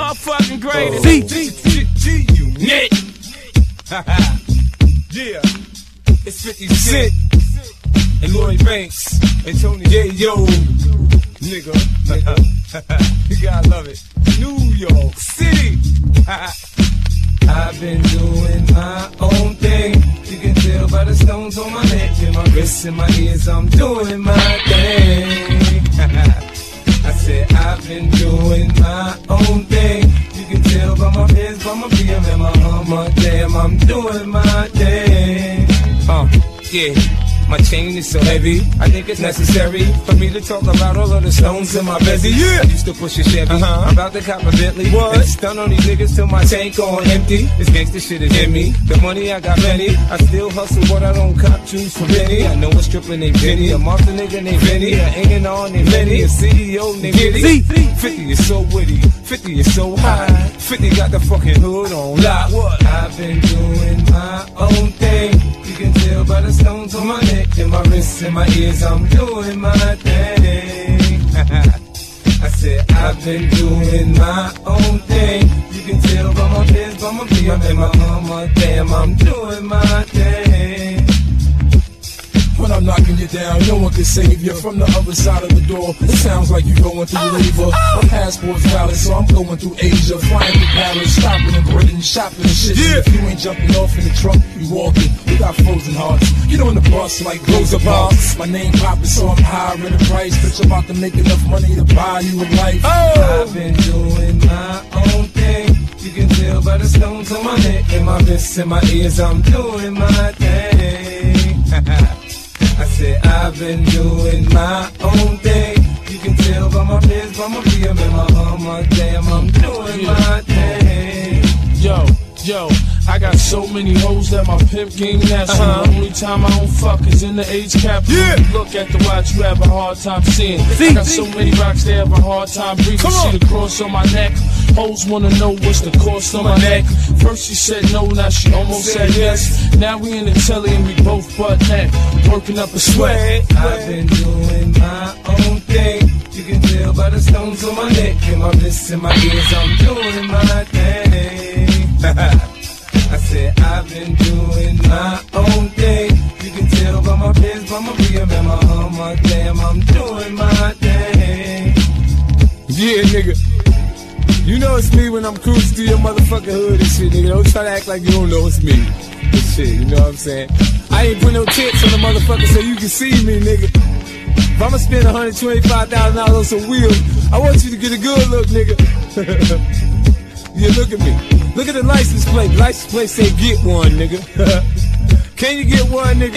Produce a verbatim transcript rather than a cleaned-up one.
motherfucking greatest. G, G, G, G, unit. Yeah. It's fifty Cent and Lloyd Banks and Tony Yayo. Nigga. You gotta love it. New York City. I've been doing my own thing. You can tell by the stones on my neck and my wrists and my ears. I'm doing my thing. I said I've been doing my own thing. You can tell by my pants, by my B M and my hummer. Damn, I'm doing my thing. Uh, yeah. My chain is so heavy, I think it's necessary for me to talk about all of the stones in my bezzy. Yeah. I used to push a Chevy, uh-huh. I'm about to cop a Bentley. What? And stun on these niggas till my tank on empty. This gangsta shit is in me. The money I got plenty. I still hustle, but I don't cop juice from Benny. I know a stripper named Benny, a monster nigga named Benny, a A and R named Benny, a C E O named Giddy. fifty is so witty, fifty is so high. fifty got the fucking hood on lock. What? I've been doing my own thing. You can tell by the stones on my neck and my wrists and my ears. I'm doing my thing. I said I've been doing my own thing. You can tell by my pants, by my B M and my mama. Damn, I'm doing my thing. When I'm knocking you down, no one can save you. From the other side of the door, it sounds like you're going through labor. My passport's valid, so I'm going through Asia. Flying through Paris, stopping in Britain, shopping and shit. Yeah. If you ain't jumping off in the trunk, you walking. We got frozen hearts. Get on the bus like Rosa Parks. My name poppin', so I'm higher in the price. Bitch, I'm about to make enough money to buy you a life. Oh. I've been doing my own thing. You can tell by the stones on my neck and my wrists and my ears. I'm doing my thing. I said I've been doing my own thing. You can tell by my pants, by my B M and my hummer. Damn, I'm doing yeah. my thing. Yo, yo, I got so many hoes that my pimp game national. Uh-huh. The only time I don't fuck is in the age cap. Yeah. Look at the watch, you have a hard time seeing. See, I got see. so many rocks, they have a hard time breathing. See the cross on my neck. Hoes wanna know what's the cost on my neck. First she said no, now she almost said yes. Now we in the telly and we both butt neck, working up a sweat. I've been doing my own thing. You can tell by the stones on my neck and my wrists and my ears. I'm doing my thing. I said I've been doing my own thing. You can tell by my pants, by my B M and my hummer. Damn, I'm doing my thing. Yeah, nigga. You know it's me when I'm cruising through your motherfucking hood and shit, nigga. Don't try to act like you don't know it's me. This shit, you know what I'm saying? I ain't put no tips on the motherfucker so you can see me, nigga. If I'ma spend one hundred twenty-five thousand dollars on some wheels, I want you to get a good look, nigga. Yeah, look at me. Look at the license plate. The license plate say get one, nigga. Can you get one, nigga?